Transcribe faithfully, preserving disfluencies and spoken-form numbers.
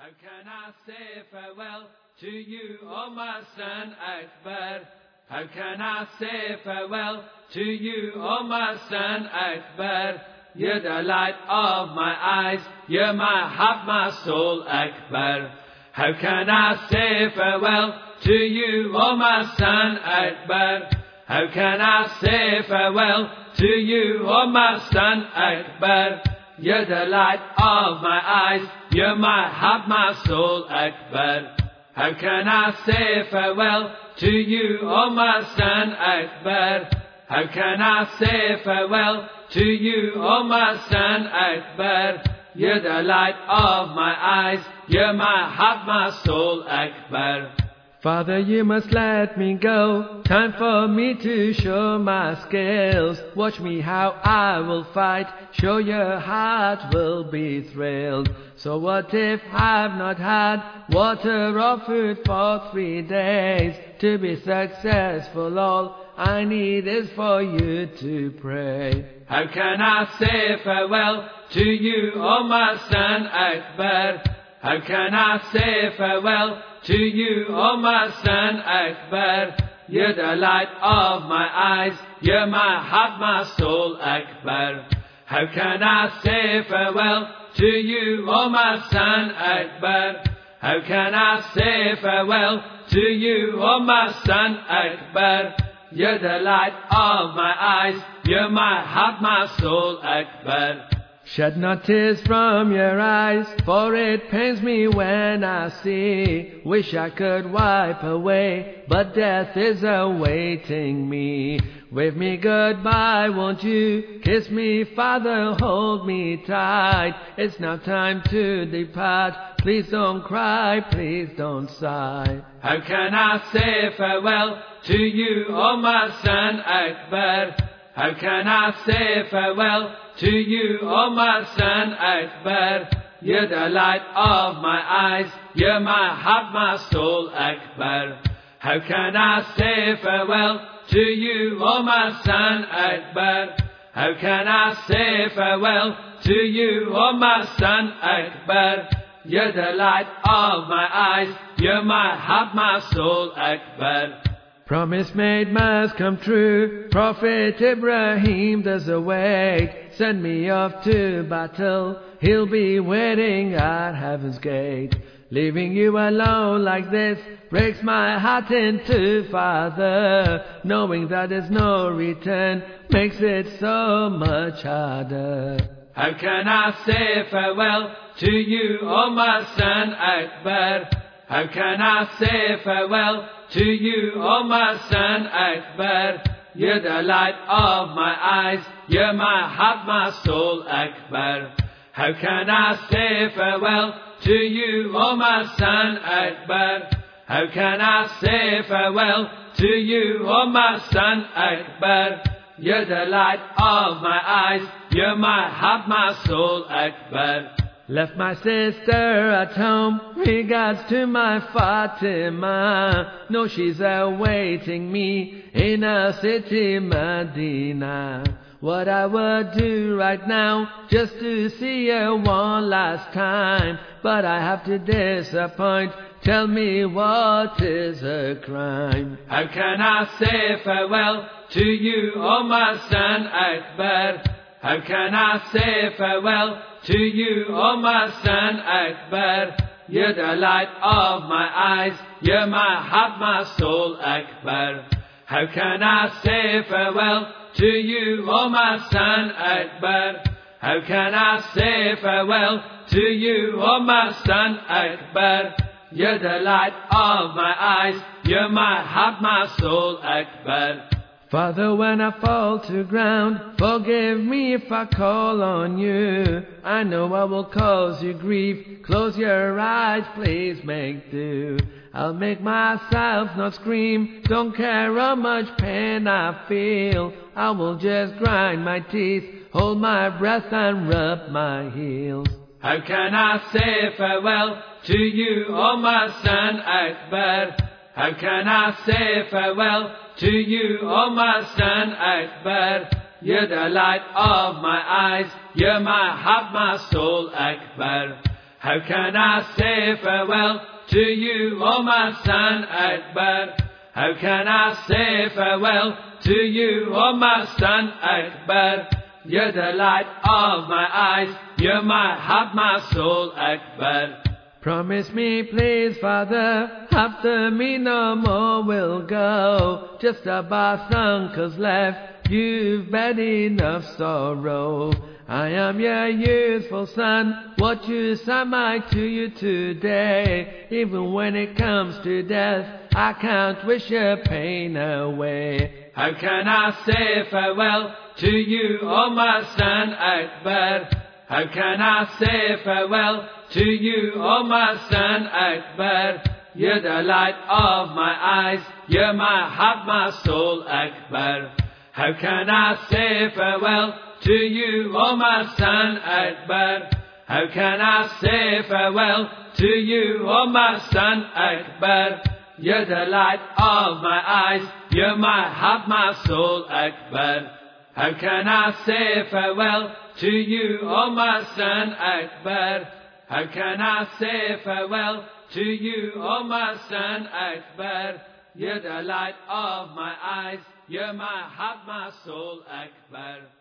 How can I say farewell to you, O my son Akbar? How can I say farewell to you, O my son Akbar? You're the light of my eyes, you're my heart, my soul, Akbar. How can I say farewell to you, O my son Akbar? How can I say farewell to you, O my son Akbar? You're the light of my eyes, you're my heart, my soul, Akbar. How can I say farewell to you, O my son Akbar? How can I say farewell to you, O my son Akbar? You're the light of my eyes, you're my heart, my soul, Akbar. Father, you must let me go. Time for me to show my skills. Watch me how I will fight. Show your heart will be thrilled. So what if I've not had water or food for three days? To be successful, all I need is for you to pray. How can I say farewell to you, O my son Akbar? How can I say farewell to you, O my son Akbar? You're the light of my eyes, you're my heart, my soul, Akbar. How can I say farewell to you, O my son Akbar? How can I say farewell to you, O my son Akbar? You're the light of my eyes, you're my heart, my soul, Akbar. Shed not tears from your eyes, for it pains me when I see. Wish I could wipe away, but death is awaiting me. Wave me goodbye, won't you? Kiss me, Father, hold me tight. It's now time to depart. Please don't cry, please don't sigh. How can I say farewell to you, O my son Akbar? How can I say farewell to you, O my son Akbar? You're the light of my eyes, you're my heart, my soul, Akbar. How can I say farewell to you, O my son Akbar? How can I say farewell to you, O my son Akbar? You're the light of my eyes, you're my heart, my soul, Akbar. Promise made must come true. Prophet Ibrahim does await. Send me off to battle. He'll be waiting at heaven's gate. Leaving you alone like this breaks my heart in two, Father. Knowing that there's no return makes it so much harder. How can I say farewell to you, O my son Akbar? How can I say farewell to you, O my son Akbar? You're the light of my eyes, you're my heart, my soul, Akbar. How can I say farewell to you, O my son Akbar? How can I say farewell to you, O my son Akbar? You're the light of my eyes, you're my heart, my soul, Akbar. Left my sister at home, regards to my Fatima. No, she's awaiting me in a city, Medina. What I would do right now, just to see her one last time. But I have to disappoint, tell me what is a crime. How can I say farewell to you, O my son Akbar? How can I say farewell to you, O my son Akbar? You're the light of my eyes, you're my heart, my soul, Akbar. How can I say farewell to you, O my son Akbar? How can I say farewell to you, O my son Akbar? You're the light of my eyes, you're my heart, my soul, Akbar. Father, when I fall to ground, forgive me if I call on you. I know I will cause you grief. Close your eyes, please make do. I'll make myself not scream. Don't care how much pain I feel. I will just grind my teeth, hold my breath and rub my heels. How can I say farewell to you, O my son Akbar? How can I say farewell to you, O my son Akbar? You're the light of my eyes, you're my heart, my soul, Akbar. How can I say farewell to you, O my son Akbar? How can I say farewell to you, O my son Akbar? You're the light of my eyes, you're my heart, my soul, Akbar. Promise me, please, Father, after me no more will go. Just a bath uncle's left, you've had enough sorrow. I am your youthful son, what use am I to you today? Even when it comes to death, I can't wish your pain away. How can I say farewell to you, O my son Akbar? How can I say farewell to you, O my son Akbar? You're the light of my eyes, you're my heart, my soul, Akbar. How can I say farewell to you, O my son Akbar? How can I say farewell to you, O my son Akbar? You're the light of my eyes, you're my heart, my soul, Akbar. How can I say farewell to you, O my son Akbar? How can I say farewell to you, O my son Akbar? You're the light of my eyes, you're my heart, my soul, Akbar.